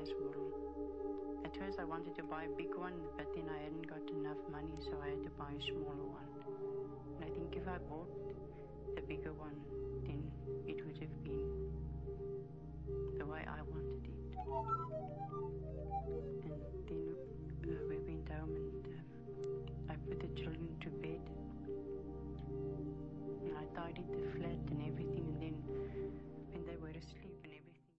nice wool. At first I wanted to buy a big one, but then I hadn't got enough money, so I had to buy a smaller one. And I think if I bought the bigger one, then it would have been the way I wanted it.